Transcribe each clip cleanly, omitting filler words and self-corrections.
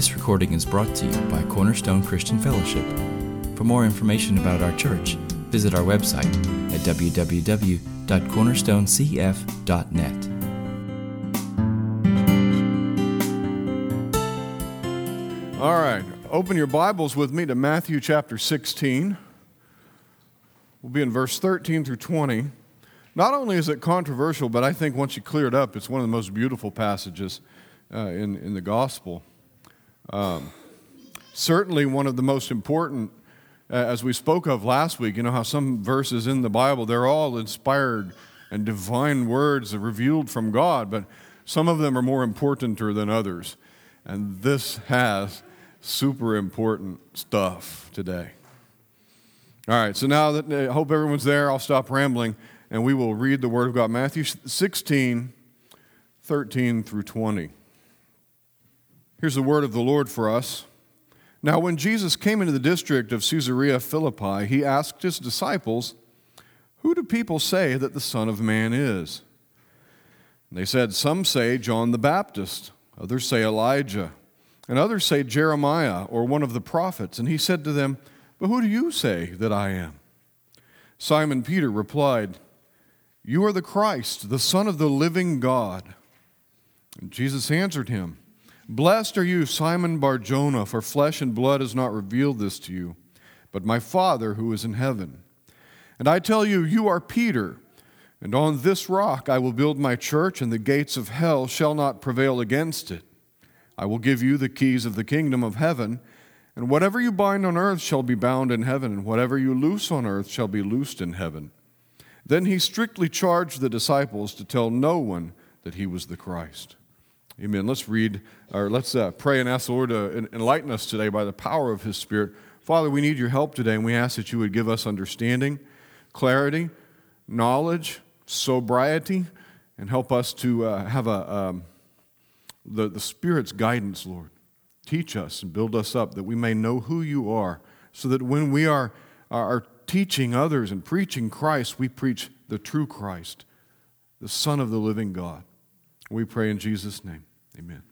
This recording is brought to you by Cornerstone Christian Fellowship. For more information about our church, visit our website at www.cornerstonecf.net. All right, open your Bibles with me to Matthew chapter 16. We'll be in verse 13 through 20. Not only is it controversial, but I think once you clear it up, it's one of the most beautiful passages in the gospel. Certainly one of the most important, as we spoke of last week, you know how some verses in the Bible, they're all inspired and divine words revealed from God, but some of them are more importanter than others. And this has super important stuff today. All right, so now that I hope everyone's there, I'll stop rambling and we will read the Word of God. Matthew 16, 13 through 20. Here's the word of the Lord for us. Now when Jesus came into the district of Caesarea Philippi, he asked his disciples, "Who do people say that the Son of Man is?" And they said, "Some say John the Baptist, others say Elijah, and others say Jeremiah or one of the prophets." And he said to them, "But who do you say that I am?" Simon Peter replied, "You are the Christ, the Son of the living God." And Jesus answered him, "Blessed are you, Simon Bar-Jonah, for flesh and blood has not revealed this to you, but my Father who is in heaven. And I tell you, you are Peter, and on this rock I will build my church, and the gates of hell shall not prevail against it. I will give you the keys of the kingdom of heaven, and whatever you bind on earth shall be bound in heaven, and whatever you loose on earth shall be loosed in heaven." Then he strictly charged the disciples to tell no one that he was the Christ. Amen. Let's pray and ask the Lord to enlighten us today by the power of His Spirit. Father, we need your help today, and we ask that you would give us understanding, clarity, knowledge, sobriety, and help us to have the Spirit's guidance, Lord. Teach us and build us up that we may know who you are, so that when we are teaching others and preaching Christ, we preach the true Christ, the Son of the living God. We pray in Jesus' name. Amen.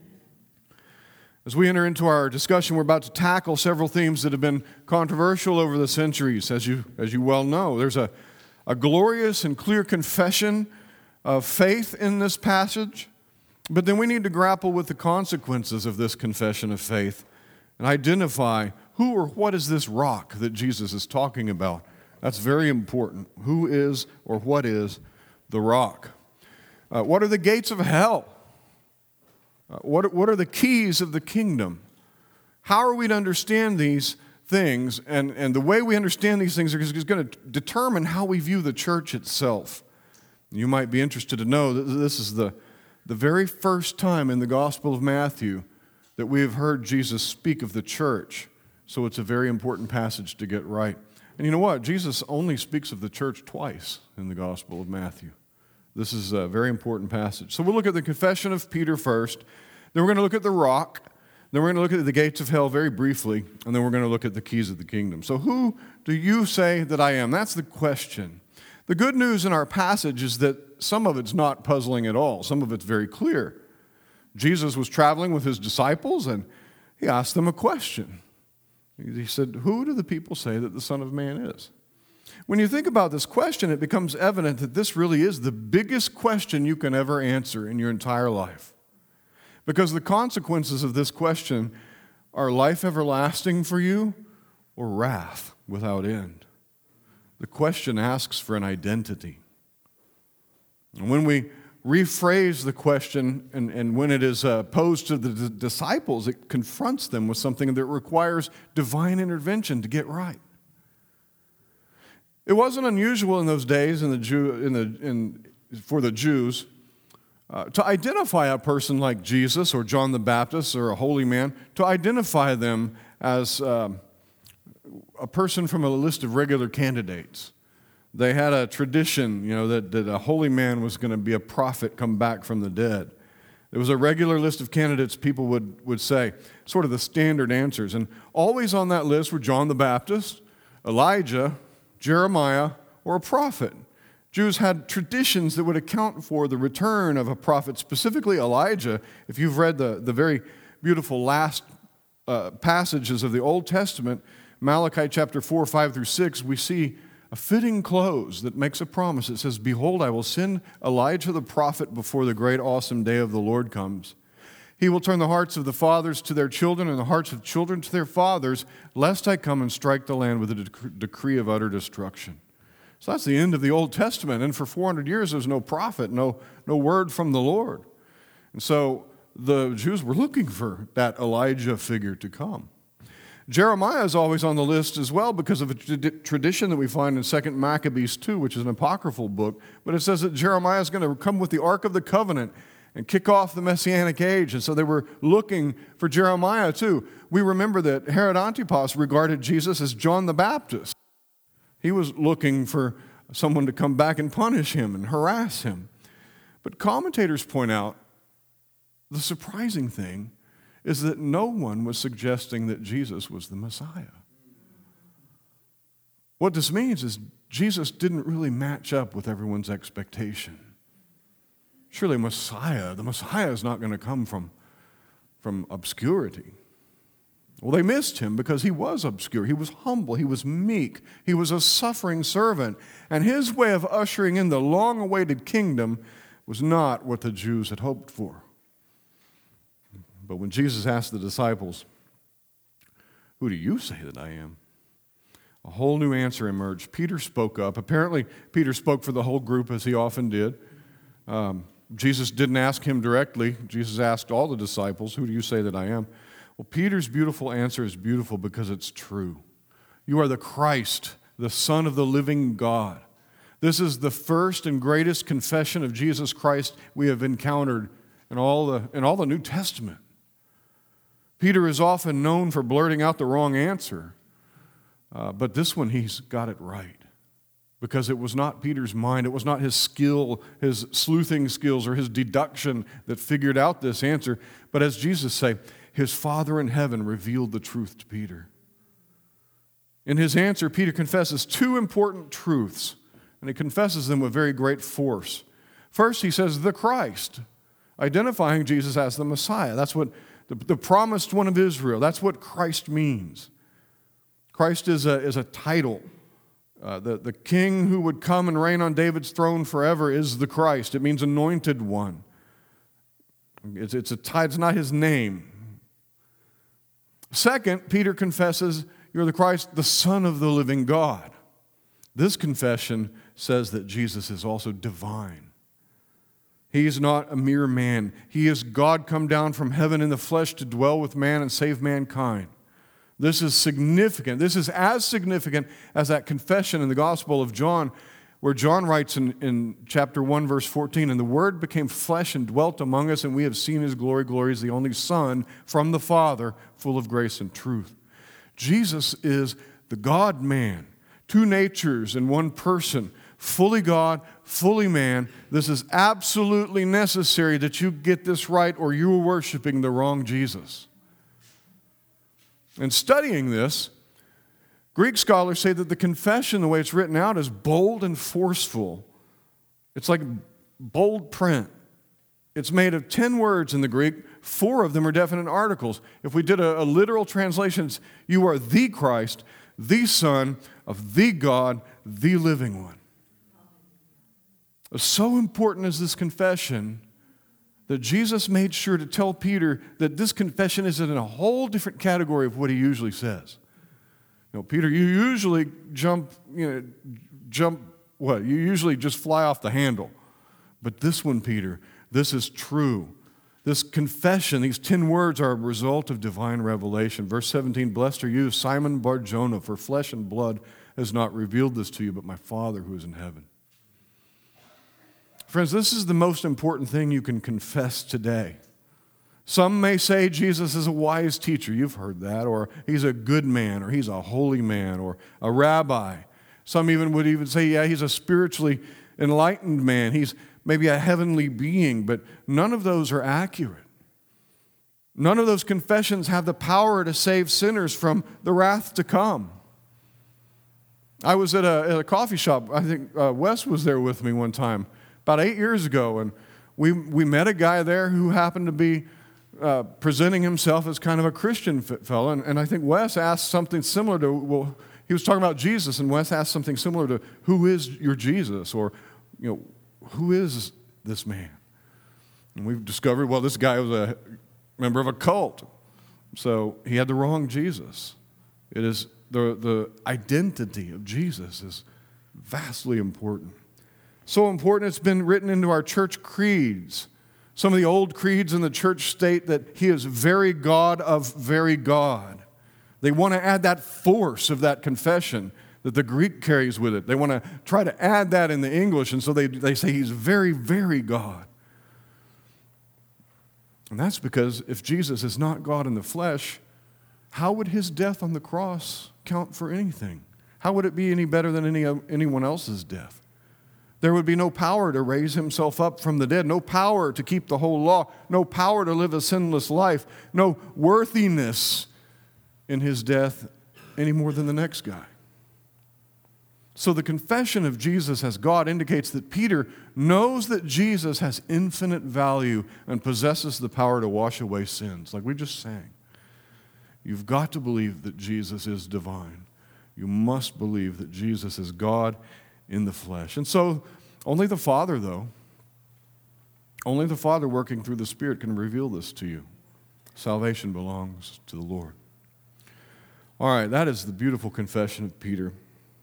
As we enter into our discussion, we're about to tackle several themes that have been controversial over the centuries. As you well know, there's a glorious and clear confession of faith in this passage, but then we need to grapple with the consequences of this confession of faith and identify who or what is this rock that Jesus is talking about. That's very important. Who is or what is the rock? What are the gates of hell? What are the keys of the kingdom? How are we to understand these things? And the way we understand these things is going to determine how we view the church itself. You might be interested to know that this is the very first time in the Gospel of Matthew that we have heard Jesus speak of the church. So it's a very important passage to get right. And you know what? Jesus only speaks of the church twice in the Gospel of Matthew. This is a very important passage. So we'll look at the confession of Peter first. Then we're going to look at the rock. Then we're going to look at the gates of hell very briefly. And then we're going to look at the keys of the kingdom. So who do you say that I am? That's the question. The good news in our passage is that some of it's not puzzling at all. Some of it's very clear. Jesus was traveling with his disciples and he asked them a question. He said, "Who do the people say that the Son of Man is?" When you think about this question, it becomes evident that this really is the biggest question you can ever answer in your entire life. Because the consequences of this question are life everlasting for you or wrath without end. The question asks for an identity. And when we rephrase the question and when it is posed to the disciples, it confronts them with something that requires divine intervention to get right. It wasn't unusual in those days for the Jews to identify a person like Jesus or John the Baptist or a holy man, to identify them as a person from a list of regular candidates. They had a tradition, that a holy man was going to be a prophet come back from the dead. There was a regular list of candidates people would say, sort of the standard answers. And always on that list were John the Baptist, Elijah, Jeremiah, or a prophet. Jews had traditions that would account for the return of a prophet, specifically Elijah. If you've read the very beautiful last passages of the Old Testament, Malachi chapter 4, 5 through 6, we see a fitting close that makes a promise. It says, "Behold, I will send Elijah the prophet before the great awesome day of the Lord comes. He will turn the hearts of the fathers to their children and the hearts of children to their fathers, lest I come and strike the land with a decree of utter destruction." So that's the end of the Old Testament. And for 400 years, there's no prophet, no word from the Lord. And so the Jews were looking for that Elijah figure to come. Jeremiah is always on the list as well because of a tradition that we find in 2 Maccabees 2, which is an apocryphal book. But it says that Jeremiah is going to come with the Ark of the Covenant and kick off the Messianic age. And so they were looking for Jeremiah too. We remember that Herod Antipas regarded Jesus as John the Baptist. He was looking for someone to come back and punish him and harass him. But commentators point out the surprising thing is that no one was suggesting that Jesus was the Messiah. What this means is Jesus didn't really match up with everyone's expectation. Surely the Messiah is not going to come from obscurity. Well, they missed him because he was obscure. He was humble. He was meek. He was a suffering servant. And his way of ushering in the long-awaited kingdom was not what the Jews had hoped for. But when Jesus asked the disciples, "Who do you say that I am?" a whole new answer emerged. Peter spoke up. Apparently, Peter spoke for the whole group, as he often did. Jesus didn't ask him directly. Jesus asked all the disciples, "Who do you say that I am?" Well, Peter's beautiful answer is beautiful because it's true. You are the Christ, the Son of the living God. This is the first and greatest confession of Jesus Christ we have encountered in all the New Testament. Peter is often known for blurting out the wrong answer, but this one he's got it right because it was not Peter's mind, it was not his skill, his sleuthing skills or his deduction that figured out this answer, but as Jesus said, his Father in heaven revealed the truth to Peter. In his answer, Peter confesses two important truths, and he confesses them with very great force. First, he says, the Christ, identifying Jesus as the Messiah. That's what the promised one of Israel. That's what Christ means. Christ is a title. The king who would come and reign on David's throne forever is the Christ. It means anointed one. It's not his name. Second, Peter confesses, you're the Christ, the Son of the living God. This confession says that Jesus is also divine. He is not a mere man. He is God come down from heaven in the flesh to dwell with man and save mankind. This is significant. This is as significant as that confession in the Gospel of John, where John writes in chapter 1, verse 14, "And the Word became flesh and dwelt among us, and we have seen His glory. Glory is the only Son from the Father, full of grace and truth." Jesus is the God-man, two natures in one person, fully God, fully man. This is absolutely necessary that you get this right or you are worshiping the wrong Jesus. And studying this, Greek scholars say that the confession, the way it's written out, is bold and forceful. It's like bold print. It's made of 10 words in the Greek. 4 of them are definite articles. If we did a literal translation, it's, you are the Christ, the Son of the God, the living one. So important is this confession that Jesus made sure to tell Peter that this confession is in a whole different category of what he usually says. Peter, you usually you usually just fly off the handle. But this one, Peter, this is true. This confession, these 10 words are a result of divine revelation. Verse 17, "Blessed are you, Simon Bar-Jonah, for flesh and blood has not revealed this to you, but my Father who is in heaven." Friends, this is the most important thing you can confess today. Some may say Jesus is a wise teacher. You've heard that. Or he's a good man, or he's a holy man, or a rabbi. Some would even say, yeah, he's a spiritually enlightened man. He's maybe a heavenly being, but none of those are accurate. None of those confessions have the power to save sinners from the wrath to come. I was at a coffee shop. I think Wes was there with me one time, about 8 years ago, and we met a guy there who happened to be presenting himself as kind of a Christian fellow. And I think Wes asked something similar to, well, he was talking about Jesus, and Wes asked something similar to, who is your Jesus? Or, who is this man? And we've discovered, well, this guy was a member of a cult. So he had the wrong Jesus. It is the identity of Jesus is vastly important. So important it's been written into our church creeds. Some of the old creeds in the church state that he is very God of very God. They want to add that force of that confession that the Greek carries with it. They want to try to add that in the English, and so they say he's very, very God. And that's because if Jesus is not God in the flesh, how would his death on the cross count for anything? How would it be any better than anyone else's death? There would be no power to raise himself up from the dead, no power to keep the whole law, no power to live a sinless life, no worthiness in his death any more than the next guy. So the confession of Jesus as God indicates that Peter knows that Jesus has infinite value and possesses the power to wash away sins, like we just sang. You've got to believe that Jesus is divine. You must believe that Jesus is God in the flesh. And so only the Father, though, only the Father working through the Spirit can reveal this to you. Salvation belongs to the Lord. All right, that is the beautiful confession of Peter.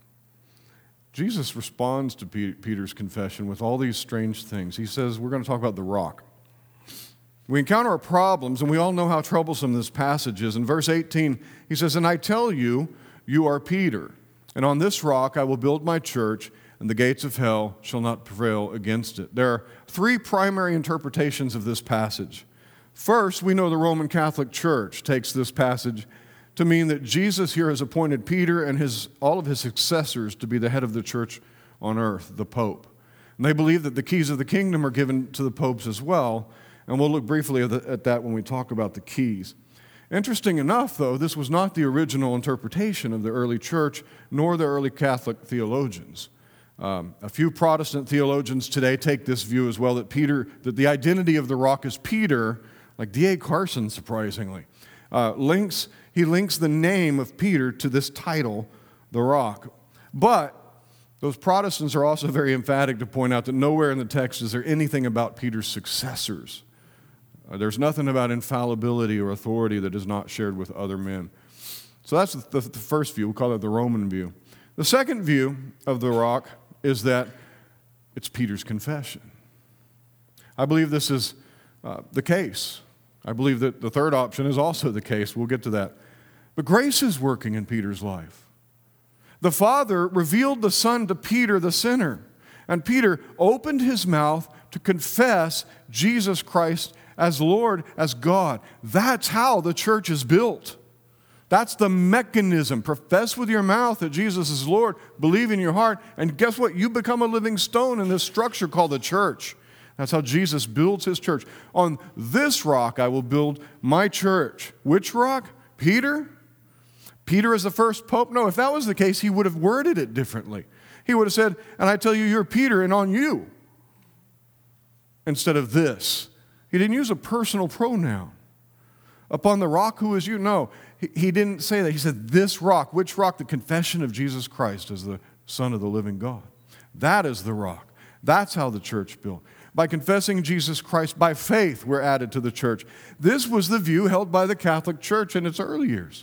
Jesus responds to Peter's confession with all these strange things. He says, we're going to talk about the rock. We encounter our problems, and we all know how troublesome this passage is. In verse 18, he says, and I tell you, you are Peter, and on this rock I will build my church, and the gates of hell shall not prevail against it. There are three primary interpretations of this passage. First, we know the Roman Catholic Church takes this passage to mean that Jesus here has appointed Peter and all of his successors to be the head of the church on earth, the Pope. And they believe that the keys of the kingdom are given to the popes as well, and we'll look briefly at that when we talk about the keys. Interesting enough, though, this was not the original interpretation of the early church, nor the early Catholic theologians. A few Protestant theologians today take this view as well, that the identity of the rock is Peter, like D.A. Carson, surprisingly. He links the name of Peter to this title, the rock. But those Protestants are also very emphatic to point out that nowhere in the text is there anything about Peter's successors. There's nothing about infallibility or authority that is not shared with other men. So that's the first view. We'll call it the Roman view. The second view of the rock is that it's Peter's confession. I believe this is the case. I believe that the third option is also the case. We'll get to that. But grace is working in Peter's life. The Father revealed the Son to Peter, the sinner. And Peter opened his mouth to confess Jesus Christ as Lord, as God. That's how the church is built. That's the mechanism. Profess with your mouth that Jesus is Lord. Believe in your heart. And guess what? You become a living stone in this structure called the church. That's how Jesus builds his church. On this rock I will build my church. Which rock? Peter? Peter is the first pope? No, if that was the case, he would have worded it differently. He would have said, and I tell you, you're Peter, and on you, instead of this. He didn't use a personal pronoun. Upon the rock who is you? No, he didn't say that. He said, this rock. Which rock? The confession of Jesus Christ as the Son of the living God. That is the rock. That's how the church built. By confessing Jesus Christ by faith, we're added to the church. This was the view held by the Catholic Church in its early years.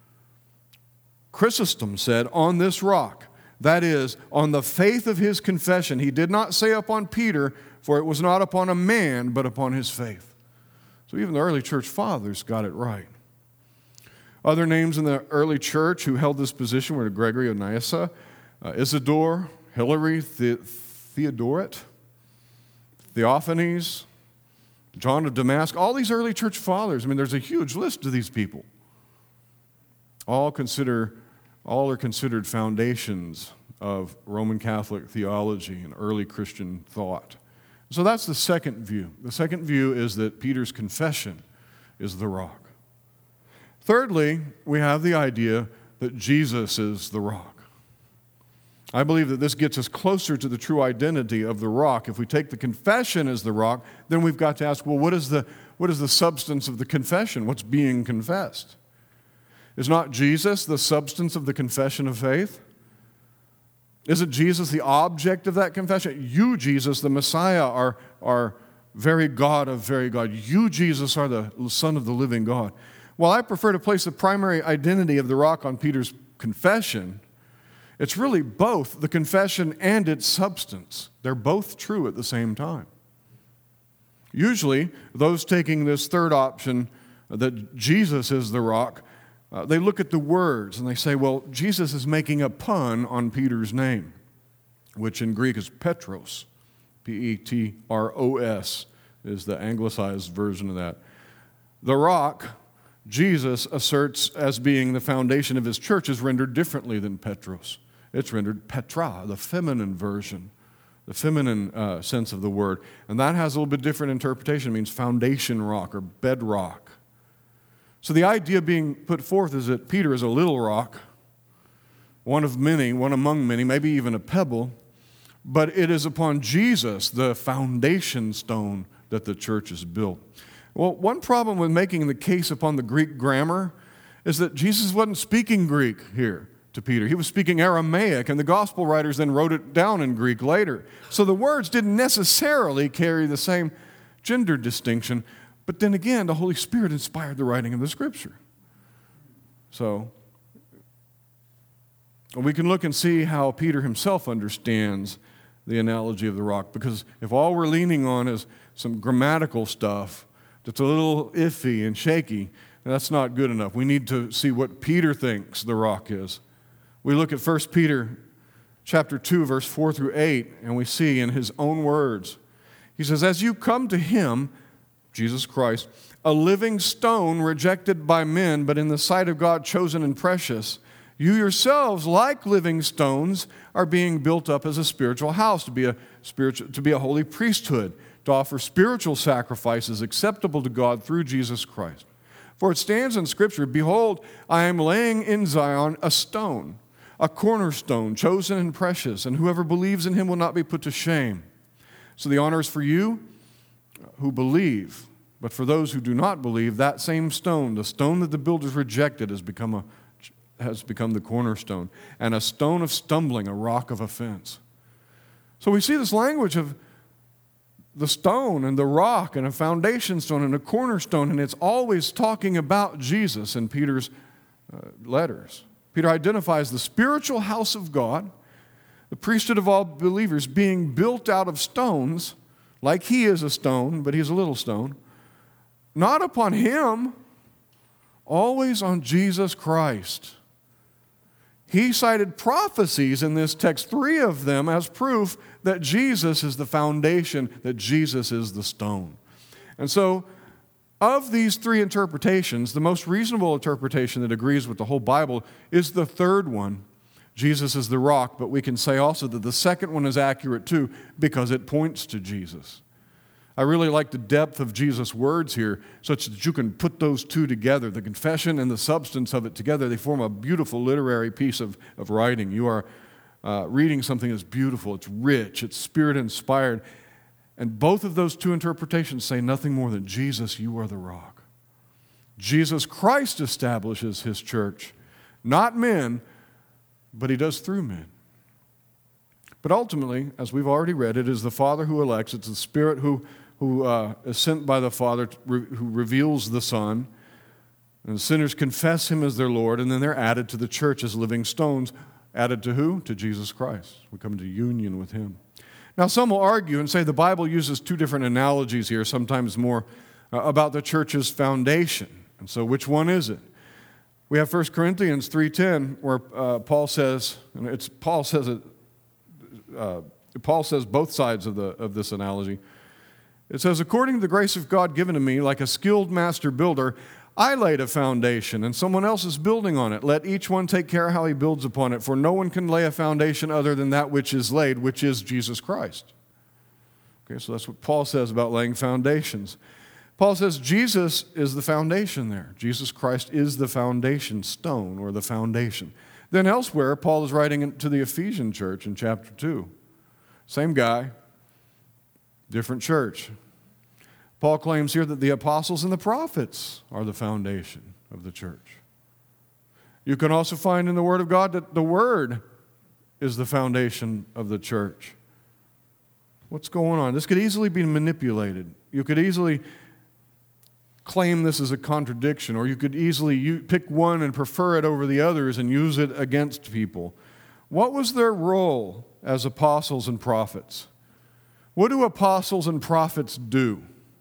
Chrysostom said, on this rock, that is, on the faith of his confession. He did not say upon Peter, for it was not upon a man, but upon his faith. So even the early church fathers got it right. Other names in the early church who held this position were Gregory of Nyssa, Isidore, Hilary, Theodoret, Theophanes, John of Damascus, all these early church fathers. I mean, there's a huge list of these people. All are considered foundations of Roman Catholic theology and early Christian thought. So that's the second view. The second view is that Peter's confession is the rock. Thirdly, we have the idea that Jesus is the rock. I believe that this gets us closer to the true identity of the rock. If we take the confession as the rock, then we've got to ask, well, what is what is the substance of the confession? What's being confessed? Is not Jesus the substance of the confession of faith? Isn't Jesus the object of that confession? You, Jesus, the Messiah, are very God of very God. You, Jesus, are the Son of the living God. While I prefer to place the primary identity of the rock on Peter's confession, it's really both the confession and its substance. They're both true at the same time. Usually, those taking this third option, that Jesus is the rock, they look at the words and they say, well, Jesus is making a pun on Peter's name, which in Greek is Petros. Petros is the anglicized version of that. The rock, Jesus asserts as being the foundation of his church, is rendered differently than Petros. It's rendered Petra, the feminine version, the feminine sense of the word. And that has a little bit different interpretation. It means foundation rock or bedrock. So the idea being put forth is that Peter is a little rock, one of many, one among many, maybe even a pebble, but it is upon Jesus, the foundation stone, that the church is built. Well, one problem with making the case upon the Greek grammar is that Jesus wasn't speaking Greek here to Peter. He was speaking Aramaic, and the gospel writers then wrote it down in Greek later. So the words didn't necessarily carry the same gender distinction. But then again, the Holy Spirit inspired the writing of the Scripture. So we can look and see how Peter himself understands the analogy of the rock, because if all we're leaning on is some grammatical stuff that's a little iffy and shaky, that's not good enough. We need to see what Peter thinks the rock is. We look at 1 Peter chapter 2, verse 4 through 8, and we see in his own words, he says, as you come to him, Jesus Christ, a living stone rejected by men, but in the sight of God chosen and precious, you yourselves, like living stones, are being built up as a spiritual house, to be a holy priesthood, to offer spiritual sacrifices acceptable to God through Jesus Christ. For it stands in Scripture, behold, I am laying in Zion a stone, a cornerstone, chosen and precious, and whoever believes in him will not be put to shame. So the honor is for you who believe, but for those who do not believe, that same stone, the stone that the builders rejected, has become the cornerstone, and a stone of stumbling, a rock of offense. So we see this language of the stone and the rock and a foundation stone and a cornerstone, and it's always talking about Jesus in Peter's letters. Peter identifies the spiritual house of God, the priesthood of all believers, being built out of stones, like he is a stone, but he's a little stone, not upon him, always on Jesus Christ. He cited prophecies in this text, 3 of them, as proof that Jesus is the foundation, that Jesus is the stone. And so, of these 3 interpretations, the most reasonable interpretation that agrees with the whole Bible is the third one. Jesus is the rock, but we can say also that the second one is accurate too, because it points to Jesus. I really like the depth of Jesus' words here, such that you can put those two together, the confession and the substance of it together. They form a beautiful literary piece of writing. You are reading something that's beautiful, it's rich, it's Spirit-inspired. And both of those 2 interpretations say nothing more than, Jesus, you are the rock. Jesus Christ establishes his church, not men, but he does through men. But ultimately, as we've already read, it is the Father who elects. It's the Spirit who is sent by the Father, who reveals the Son. And the sinners confess him as their Lord, and then they're added to the church as living stones. Added to who? To Jesus Christ. We come into union with him. Now, some will argue and say the Bible uses 2 different analogies here, sometimes more about the church's foundation. And so which one is it? We have 1 Corinthians 3:10, where Paul says both sides of this analogy. It says, according to the grace of God given to me, like a skilled master builder, I laid a foundation, and someone else is building on it. Let each one take care how he builds upon it, for no one can lay a foundation other than that which is laid, which is Jesus Christ. Okay, so that's what Paul says about laying foundations. Paul says Jesus is the foundation there. Jesus Christ is the foundation stone, or the foundation. Then elsewhere, Paul is writing to the Ephesian church in chapter 2. Same guy, different church. Paul claims here that the apostles and the prophets are the foundation of the church. You can also find in the Word of God that the Word is the foundation of the church. What's going on? This could easily be manipulated. You could easily claim this as a contradiction, or you could easily pick one and prefer it over the others and use it against people. What was their role as apostles and prophets? What do apostles and prophets do?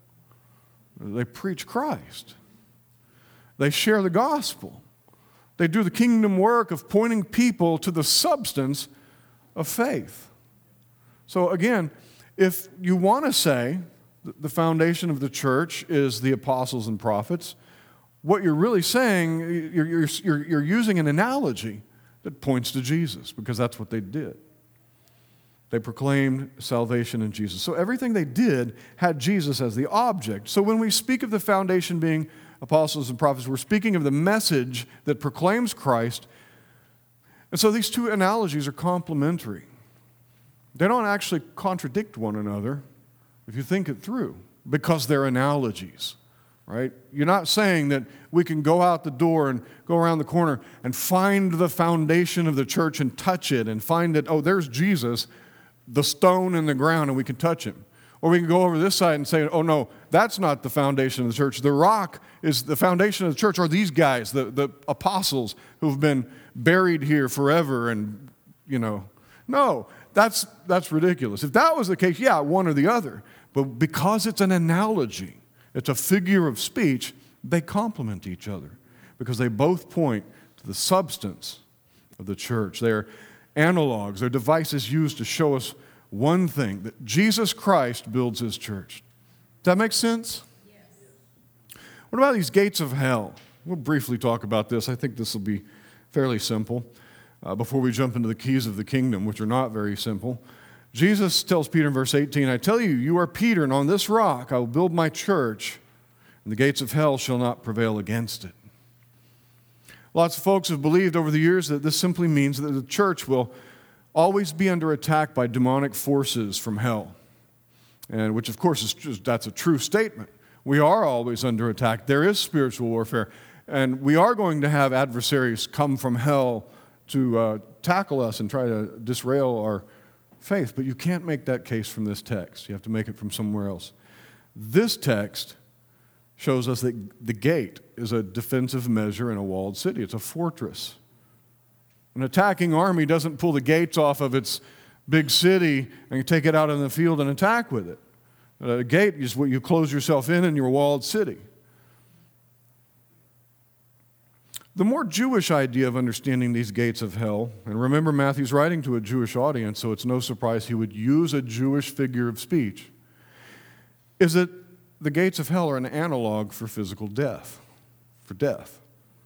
They preach Christ. They share the gospel. They do the kingdom work of pointing people to the substance of faith. So again, if you want to say the foundation of the church is the apostles and prophets, what you're really saying, you're using an analogy that points to Jesus, because that's what they did. They proclaimed salvation in Jesus. So everything they did had Jesus as the object. So when we speak of the foundation being apostles and prophets, we're speaking of the message that proclaims Christ. And so these two analogies are complementary. They don't actually contradict one another if you think it through, because they're analogies, right? You're not saying that we can go out the door and go around the corner and find the foundation of the church and touch it and find that, oh, there's Jesus, the stone in the ground, and we can touch him. Or we can go over this side and say, oh, no, that's not the foundation of the church. The rock is the foundation of the church, are these guys, the apostles who've been buried here forever and, No, that's ridiculous. If that was the case, yeah, one or the other. But because it's an analogy, it's a figure of speech, they complement each other because they both point to the substance of the church. They're analogs, they're devices used to show us one thing, that Jesus Christ builds his church. Does that make sense? Yes. What about these gates of hell? We'll briefly talk about this. I think this will be fairly simple before we jump into the keys of the kingdom, which are not very simple. Jesus tells Peter in verse 18, I tell you, you are Peter, and on this rock I will build my church, and the gates of hell shall not prevail against it. Lots of folks have believed over the years that this simply means that the church will always be under attack by demonic forces from hell, and which of course that's a true statement. We are always under attack. There is spiritual warfare, and we are going to have adversaries come from hell to tackle us and try to disrail our faith, but you can't make that case from this text. You have to make it from somewhere else. This text shows us that the gate is a defensive measure in a walled city. It's a fortress. An attacking army doesn't pull the gates off of its big city and take it out in the field and attack with it. A gate is what you close yourself in your walled city. The more Jewish idea of understanding these gates of hell, and remember Matthew's writing to a Jewish audience, so it's no surprise he would use a Jewish figure of speech, is that the gates of hell are an analog for physical death, for death.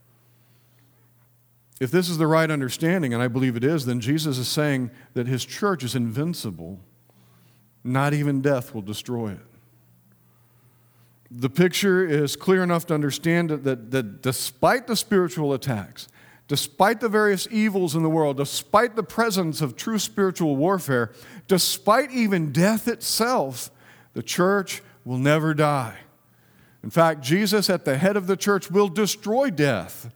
If this is the right understanding, and I believe it is, then Jesus is saying that his church is invincible. Not even death will destroy it. The picture is clear enough to understand that despite the spiritual attacks, despite the various evils in the world, despite the presence of true spiritual warfare, despite even death itself, the church will never die. In fact, Jesus at the head of the church will destroy death.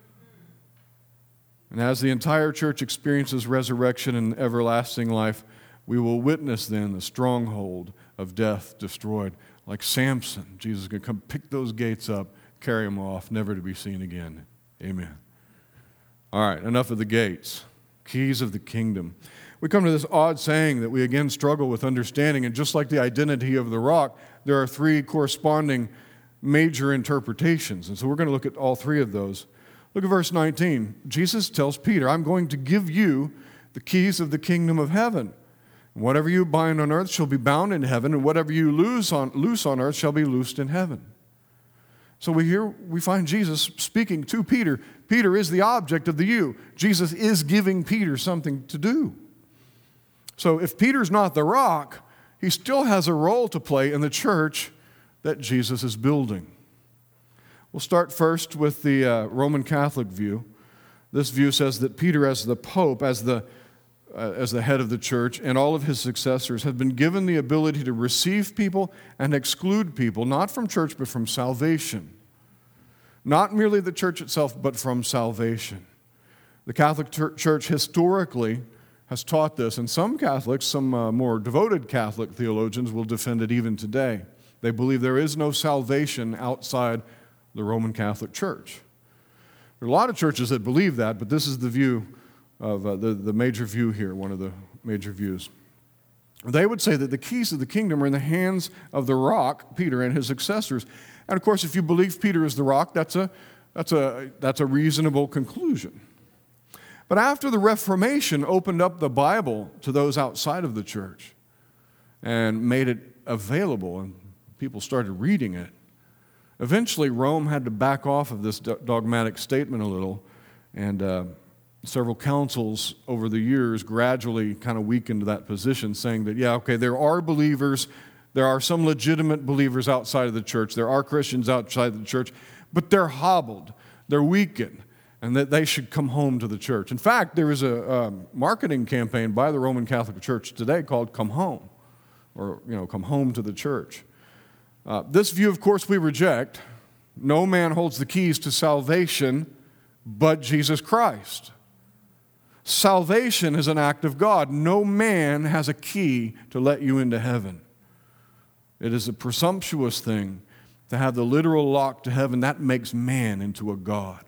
And as the entire church experiences resurrection and everlasting life, we will witness then the stronghold of death destroyed. Like Samson, Jesus is going to come pick those gates up, carry them off, never to be seen again. Amen. All right, enough of the gates. Keys of the kingdom. We come to this odd saying that we again struggle with understanding, and just like the identity of the rock, there are three corresponding major interpretations. And so we're going to look at all three of those. Look at verse 19. Jesus tells Peter, I'm going to give you the keys of the kingdom of heaven. Whatever you bind on earth shall be bound in heaven, and whatever you loose on earth shall be loosed in heaven. So we find Jesus speaking to Peter. Peter is the object of the you. Jesus is giving Peter something to do. So if Peter's not the rock, he still has a role to play in the church that Jesus is building. We'll start first with the Roman Catholic view. This view says that Peter, as the Pope, as the as the head of the church, and all of his successors have been given the ability to receive people and exclude people, not from church, but from salvation. Not merely the church itself, but from salvation. The Catholic Church historically has taught this, and some Catholics, some more devoted Catholic theologians will defend it even today. They believe there is no salvation outside the Roman Catholic Church. There are a lot of churches that believe that, but this is the view of the major view here, one of the major views. They would say that the keys of the kingdom are in the hands of the rock, Peter, and his successors. And of course, if you believe Peter is the rock, that's a reasonable conclusion. But after the Reformation opened up the Bible to those outside of the church and made it available, and people started reading it, eventually Rome had to back off of this dogmatic statement a little, and several councils over the years gradually kind of weakened that position, saying that, yeah, okay, there are believers, there are some legitimate believers outside of the church, there are Christians outside of the church, but they're hobbled, they're weakened, and that they should come home to the church. In fact, there is a marketing campaign by the Roman Catholic Church today called Come Home, or, come home to the church. This view, of course, we reject. No man holds the keys to salvation but Jesus Christ. Salvation is an act of God. No man has a key to let you into heaven. It is a presumptuous thing to have the literal lock to heaven. That makes man into a god.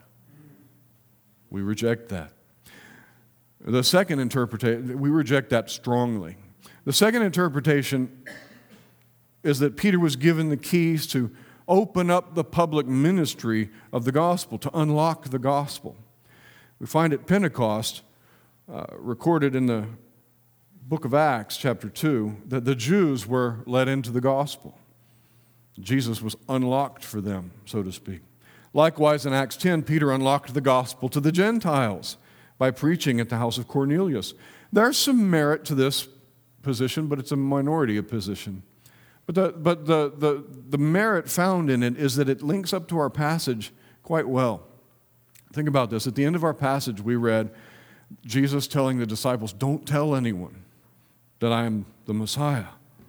We reject that. The second interpretation, we reject that strongly. The second interpretation is that Peter was given the keys to open up the public ministry of the gospel, to unlock the gospel. We find at Pentecost, recorded in the book of Acts, chapter 2, that the Jews were led into the gospel. Jesus was unlocked for them, so to speak. Likewise, in Acts 10, Peter unlocked the gospel to the Gentiles by preaching at the house of Cornelius. There's some merit to this position, but it's a minority of position. But the merit found in it is that it links up to our passage quite well. Think about this. At the end of our passage, we read Jesus telling the disciples, don't tell anyone that I am the Messiah.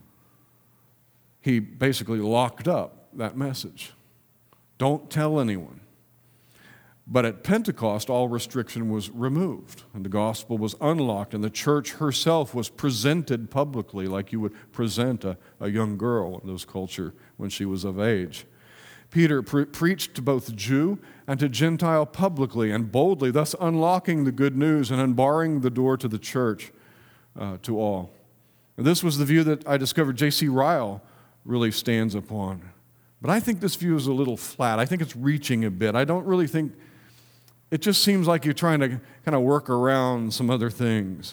He basically locked up that message. Don't tell anyone. But at Pentecost, all restriction was removed, and the gospel was unlocked, and the church herself was presented publicly like you would present a young girl in those culture when she was of age. Peter preached to both Jew and to Gentile publicly and boldly, thus unlocking the good news and unbarring the door to the church to all. And this was the view that I discovered J.C. Ryle really stands upon. But I think this view is a little flat. I think it's reaching a bit. I don't really think, it just seems like you're trying to kind of work around some other things.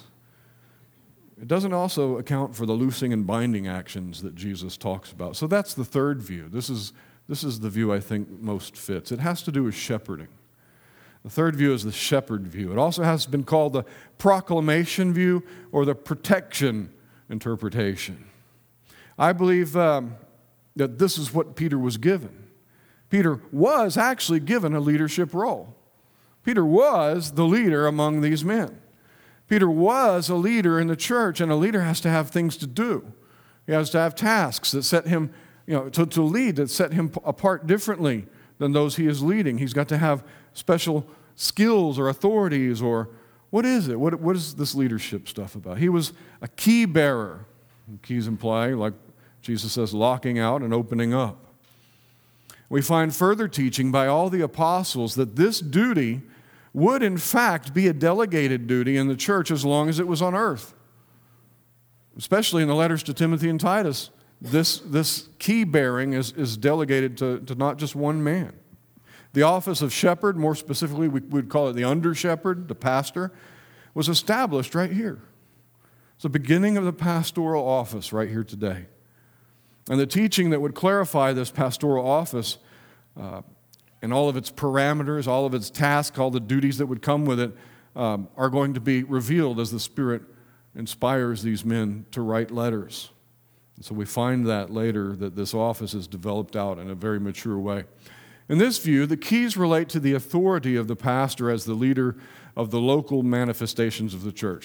It doesn't also account for the loosing and binding actions that Jesus talks about. So that's the third view. This is the view I think most fits. It has to do with shepherding. The third view is the shepherd view. It also has been called the proclamation view or the protection interpretation. I believe that this is what Peter was given. Peter was actually given a leadership role. Peter was the leader among these men. Peter was a leader in the church, and a leader has to have things to do. He has to have tasks that set him, to lead, that set him apart differently than those he is leading. He's got to have special skills or authorities, or what is it? What is this leadership stuff about? He was a key bearer. Keys imply, like Jesus says, locking out and opening up. We find further teaching by all the apostles that this duty would in fact be a delegated duty in the church as long as it was on earth. Especially in the letters to Timothy and Titus, this key bearing is delegated to not just one man. The office of shepherd, more specifically we would call it the under shepherd, the pastor, was established right here. It's the beginning of the pastoral office right here today. And the teaching that would clarify this pastoral office and all of its parameters, all of its tasks, all the duties that would come with it are going to be revealed as the Spirit inspires these men to write letters. And so we find that later that this office is developed out in a very mature way. In this view, the keys relate to the authority of the pastor as the leader of the local manifestations of the church.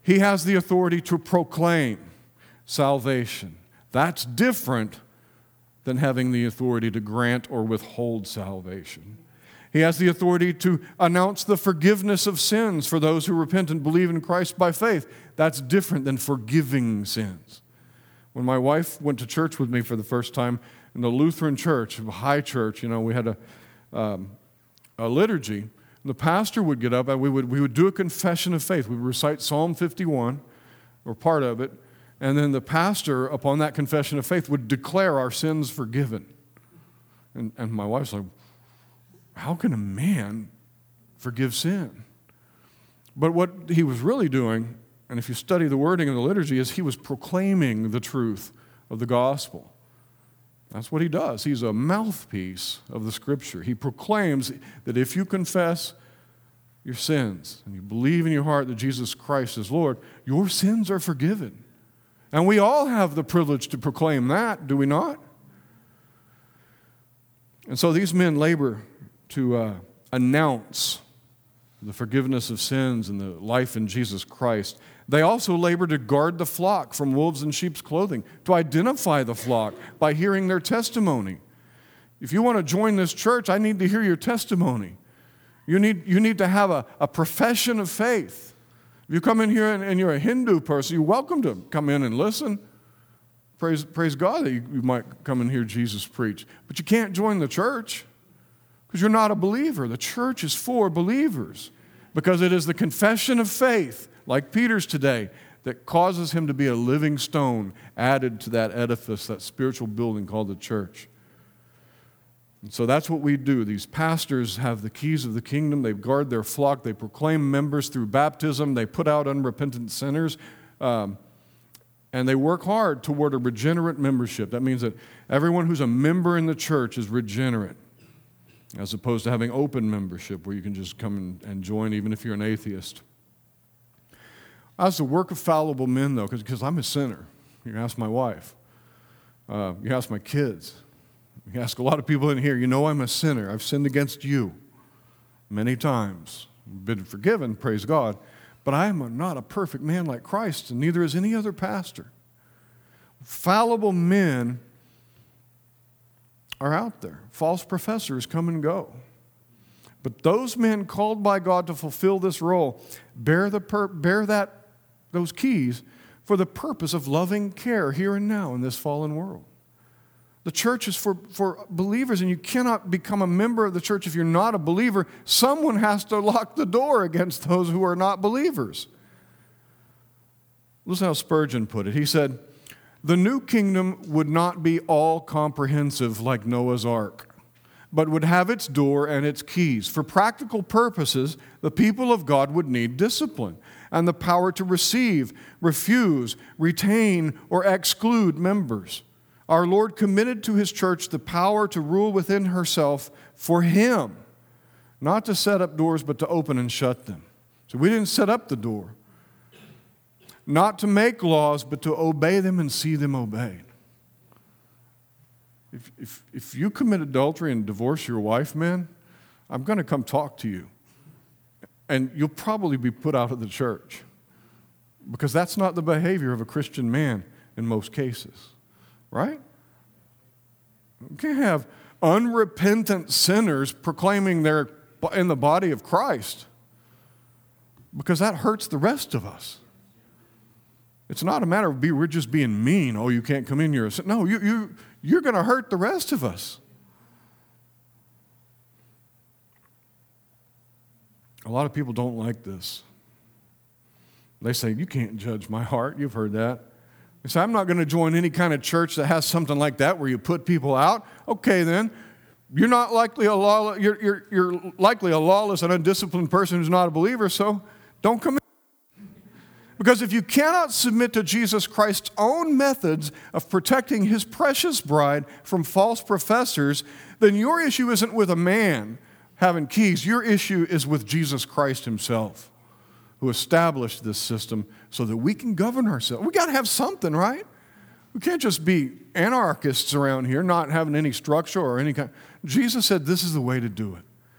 He has the authority to proclaim salvation. That's different than having the authority to grant or withhold salvation. He has the authority to announce the forgiveness of sins for those who repent and believe in Christ by faith. That's different than forgiving sins. When my wife went to church with me for the first time in the Lutheran church, a high church, we had a liturgy. And the pastor would get up and we would do a confession of faith. We would recite Psalm 51, or part of it, and then the pastor, upon that confession of faith, would declare our sins forgiven. And my wife's like, how can a man forgive sin? But what he was really doing, and if you study the wording of the liturgy, is he was proclaiming the truth of the gospel. That's what he does. He's a mouthpiece of the Scripture. He proclaims that if you confess your sins and you believe in your heart that Jesus Christ is Lord, your sins are forgiven. And we all have the privilege to proclaim that, do we not? And so these men labor to announce the forgiveness of sins and the life in Jesus Christ. They also labor to guard the flock from wolves in sheep's clothing, to identify the flock by hearing their testimony. If you want to join this church, I need to hear your testimony. You need to have a profession of faith. If you come in here and you're a Hindu person, you're welcome to come in and listen. Praise God that you might come and hear Jesus preach. But you can't join the church because you're not a believer. The church is for believers because it is the confession of faith, like Peter's today, that causes him to be a living stone added to that edifice, that spiritual building called the church. And so that's what we do. These pastors have the keys of the kingdom. They guard their flock. They proclaim members through baptism. They put out unrepentant sinners. And they work hard toward a regenerate membership. That means that everyone who's a member in the church is regenerate, as opposed to having open membership where you can just come and join even if you're an atheist. That's the work of fallible men, though, because I'm a sinner. You ask my wife. You ask my kids. You ask a lot of people in here, I'm a sinner. I've sinned against you many times. I've been forgiven, praise God. But I am not a perfect man like Christ, and neither is any other pastor. Fallible men are out there. False professors come and go. But those men called by God to fulfill this role bear those keys for the purpose of loving care here and now in this fallen world. The church is for believers, and you cannot become a member of the church if you're not a believer. Someone has to lock the door against those who are not believers. Listen how Spurgeon put it. He said, "The new kingdom would not be all-comprehensive like Noah's Ark, but would have its door and its keys. For practical purposes, the people of God would need discipline and the power to receive, refuse, retain, or exclude members. Our Lord committed to His church the power to rule within herself for Him, not to set up doors, but to open and shut them." So we didn't set up the door. Not to make laws, but to obey them and see them obeyed. If you commit adultery and divorce your wife, man, I'm going to come talk to you. And you'll probably be put out of the church, because that's not the behavior of a Christian man in most cases. Right? You can't have unrepentant sinners proclaiming they're in the body of Christ, because that hurts the rest of us. It's not a matter of we're just being mean. Oh, you can't come in here. No, you're going to hurt the rest of us. A lot of people don't like this. They say, "You can't judge my heart." You've heard that. They say, "I'm not going to join any kind of church that has something like that where you put people out." Okay, then. You're likely a lawless and undisciplined person who's not a believer, so don't come in. Because if you cannot submit to Jesus Christ's own methods of protecting His precious bride from false professors, then your issue isn't with a man having keys. Your issue is with Jesus Christ Himself, who established this system so that we can govern ourselves. We got to have something, right? We can't just be anarchists around here, not having any structure or any kind. Jesus said this is the way to do it.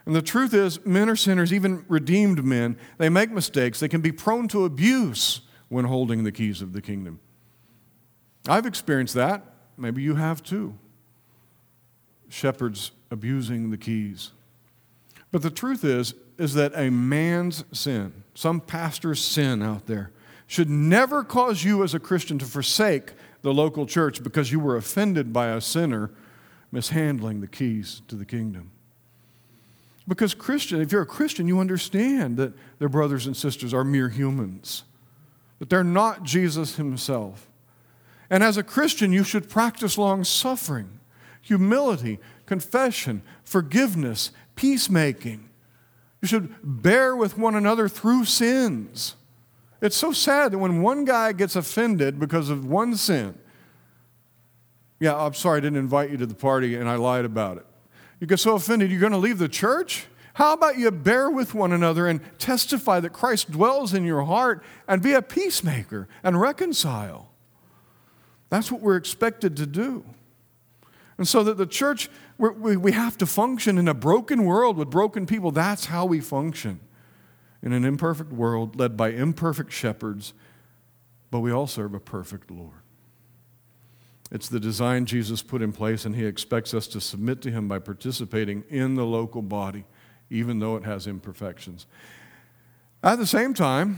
And the truth is, men are sinners, even redeemed men. They make mistakes. They can be prone to abuse when holding the keys of the kingdom. I've experienced that. Maybe you have too. Shepherds abusing the keys. But the truth is that a man's sin, some pastor's sin out there, should never cause you as a Christian to forsake the local church because you were offended by a sinner mishandling the keys to the kingdom. Because if you're a Christian, you understand that their brothers and sisters are mere humans, that they're not Jesus himself. And as a Christian, you should practice long-suffering, humility, confession, forgiveness, peacemaking. You should bear with one another through sins. It's so sad that when one guy gets offended because of one sin, yeah, I'm sorry, I didn't invite you to the party and I lied about it. You get so offended, you're going to leave the church? How about you bear with one another and testify that Christ dwells in your heart and be a peacemaker and reconcile? That's what we're expected to do. And so that the church, we have to function in a broken world with broken people. That's how we function. In an imperfect world led by imperfect shepherds, but we all serve a perfect Lord. It's the design Jesus put in place, and he expects us to submit to him by participating in the local body, even though it has imperfections. At the same time,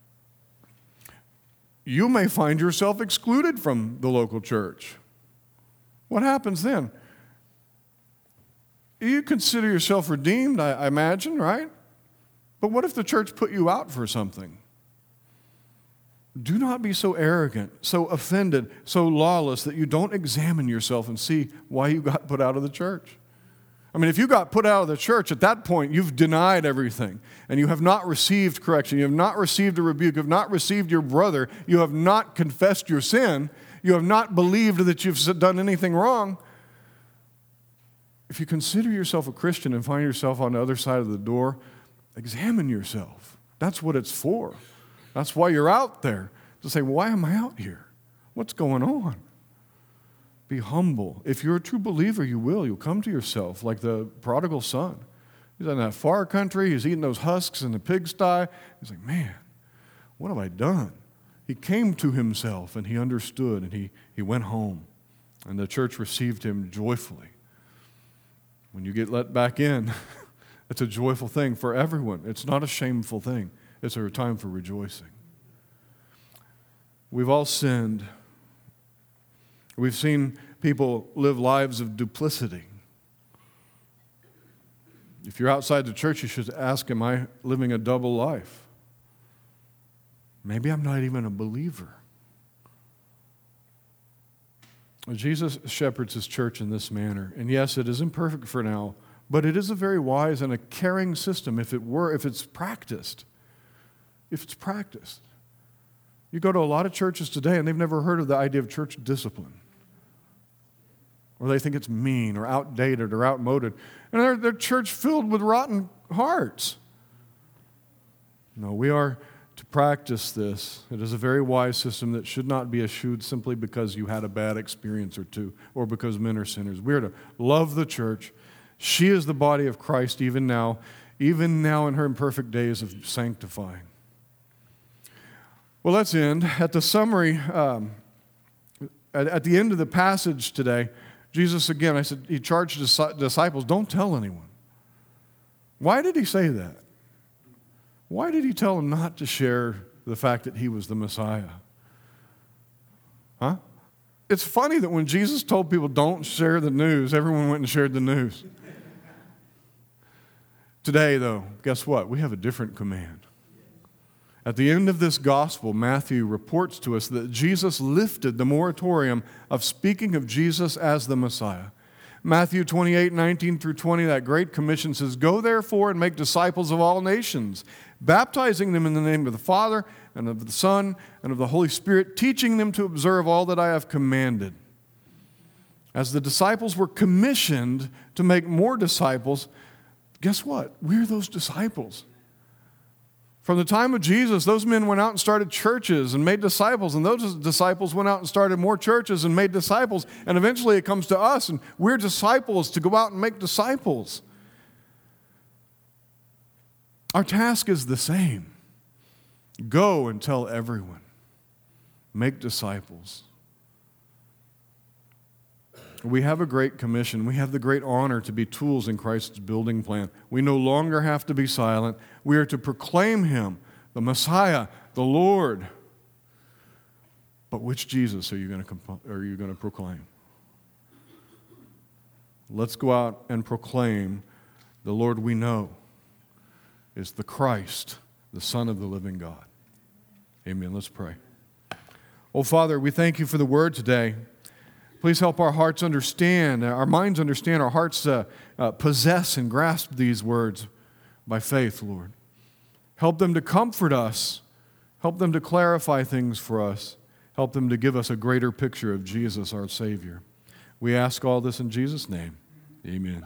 you may find yourself excluded from the local church. What happens then? You consider yourself redeemed, I imagine, right? But what if the church put you out for something? Do not be so arrogant, so offended, so lawless that you don't examine yourself and see why you got put out of the church. I mean, if you got put out of the church, at that point, you've denied everything, and you have not received correction, you have not received a rebuke, you have not received your brother, you have not confessed your sin, you have not believed that you've done anything wrong. If you consider yourself a Christian and find yourself on the other side of the door, examine yourself. That's what it's for. That's why you're out there, to say, why am I out here? What's going on? Be humble. If you're a true believer, you'll come to yourself like the prodigal son. He's in that far country, he's eating those husks in the pigsty. He's like, man, what have I done? He came to himself and he understood and he went home. And the church received him joyfully. When you get let back in, it's a joyful thing for everyone. It's not a shameful thing. It's a time for rejoicing. We've all sinned. We've seen people live lives of duplicity. If you're outside the church, you should ask, am I living a double life? Maybe I'm not even a believer. Jesus shepherds his church in this manner. And yes, it is imperfect for now, but it is a very wise and a caring system if it's practiced. If it's practiced. You go to a lot of churches today and they've never heard of the idea of church discipline. Or they think it's mean or outdated or outmoded. And they're church filled with rotten hearts. No, we are to practice this. It is a very wise system that should not be eschewed simply because you had a bad experience or two or because men are sinners. We are to love the church. She is the body of Christ even now in her imperfect days of sanctifying. Well, let's end. At the summary, at the end of the passage today, Jesus, again, I said, he charged his disciples, don't tell anyone. Why did he say that? Why did he tell them not to share the fact that he was the Messiah? Huh? It's funny that when Jesus told people don't share the news, everyone went and shared the news. Today, though, guess what? We have a different command. At the end of this gospel, Matthew reports to us that Jesus lifted the moratorium of speaking of Jesus as the Messiah. Matthew 28:19-20, that great commission says, "Go therefore and make disciples of all nations, baptizing them in the name of the Father and of the Son and of the Holy Spirit, teaching them to observe all that I have commanded." As the disciples were commissioned to make more disciples, guess what? We're those disciples. From the time of Jesus, those men went out and started churches and made disciples, and those disciples went out and started more churches and made disciples, and eventually it comes to us, and we're disciples to go out and make disciples. Our task is the same. Go and tell everyone. Make disciples. We have a great commission. We have the great honor to be tools in Christ's building plan. We no longer have to be silent. We are to proclaim Him, the Messiah, the Lord. But which Jesus are you going to proclaim? Let's go out and proclaim the Lord we know is the Christ, the Son of the living God. Amen. Let's pray. Oh, Father, we thank you for the word today. Please help our hearts understand, our minds understand, our hearts possess and grasp these words by faith, Lord. Help them to comfort us. Help them to clarify things for us. Help them to give us a greater picture of Jesus, our Savior. We ask all this in Jesus' name. Amen.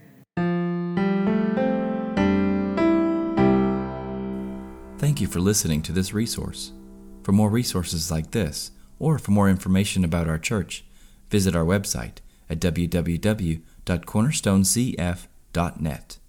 Thank you for listening to this resource. For more resources like this, or for more information about our church, visit our website at www.cornerstonecf.net.